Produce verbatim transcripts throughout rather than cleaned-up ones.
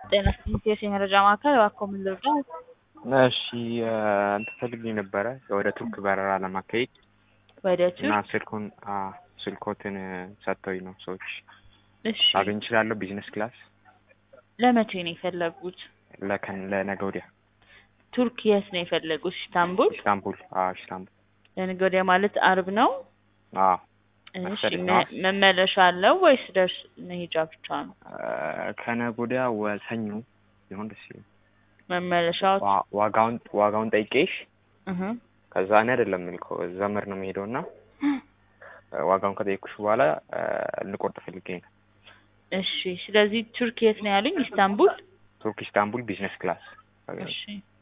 ጤና ኢንቴስ የመረጃ ማዕከል እባክዎ ምን ልርዳው? እሺ እንትን ፈልጌ ነበረ ወደ ቱርክ በረራ ለማካሄድ ወደ እና ቱርክ? ስልኩን ስልኮትን ሰጥተውኝ ነው ሰዎች። እሺ አገኝ እችላለሁ? ቢዝነስ ክላስ ለመቼ ነው የፈለጉት? ለከን ለነገ ወዲያ። ቱርክ የት ነው የፈለጉት? ኢስታንቡል? ኢስታንቡል። አዎ ኢስታንቡል። ለነገ ወዲያ ማለት አርብ ነው? አዎ። እሺ አስረኛ መመለሻ አለው ወይስ ደርስ መሄጃ ብቻ ነው? ከነገ ወዲያ ሰኞ ቢሆን ደስ ይለኛል። መመለሻው ዋጋውን ዋጋውን ጠይቄሽ እህ ከዛ እኔ አይደለም የምልከው ዘመድ ነው የሚሄደው እና ዋጋውን ከጠየኩሽ በኋላ ልቆርጥ ፈልጌ ነው። እሺ ስለዚህ ቱርክ የት ነው ያሉኝ? ኢስታንቡል? ቱርክ ኢስታንቡል ቢዝነስ ክላስ። እሺ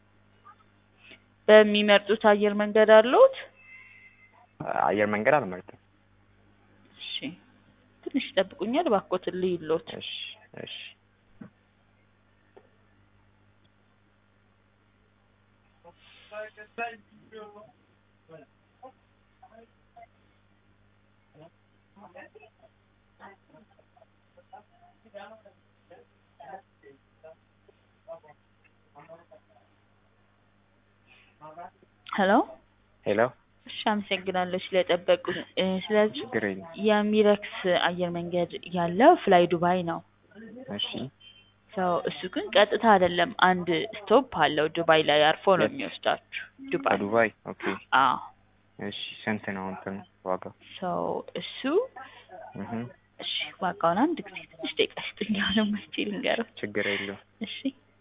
በሚመርጡት አየር መንገድ አለዎት? አየር መንገድ አልመርጥም። እሺ ትንሽ ይጠብቁኛል እባክዎትን ልይልዎት። እሺ እሺ ሄሎ ሄሎ። እሺ አመሰግናለሁ ስለጠበቁኝ። ስለዚህ ችግር የለም። የሚረክስ አየር መንገድ ያለው ፍላይ ዱባይ ነው። እሺ ሰው እሱ ግን ቀጥታ አይደለም፣ አንድ ስቶፕ አለው ዱባይ ላይ አርፎ ነው የሚወስዳችሁ። ዱባይ ዱባይ። ኦኬ። አዎ። እሺ ስንት ነው እንትን ዋጋው? ሰው እሱ እህ እሺ ዋጋውን አንድ ጊዜ ትንሽ ደቂቃ ስጡኝ። አሁንም እስኪ ልንገረው። ችግር የለውም። እሺ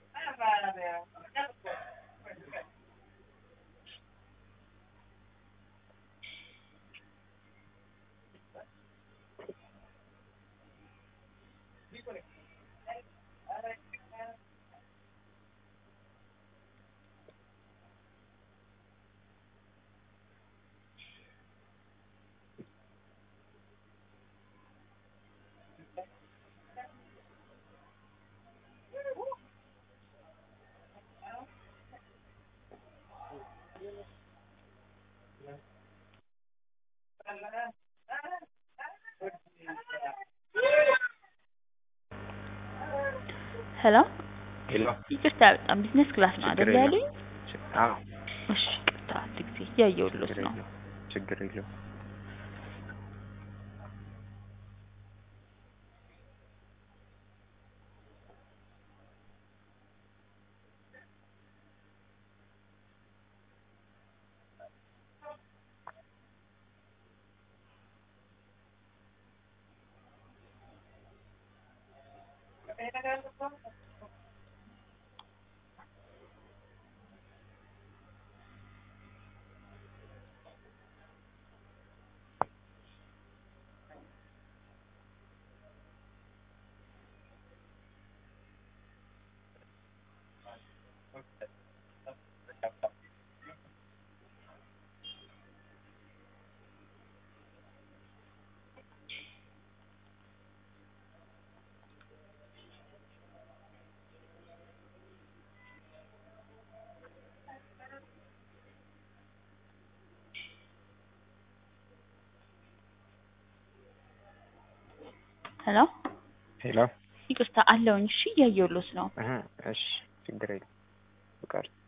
ሄሎ ሄሎ። ይቅርታ በጣም ቢዝነስ ክላስ ነው አይደል ያሉኝ? አዎ። እሺ ይቅርታ አንድ ጊዜ እያየሁልዎት ነው። ችግር የለውም። ሄሎ ሄሎ። ይቅርታ አለውኝ። እሺ እያየሁልዎት ነው። እህ እሺ ችግር የለውም። ፍቃድ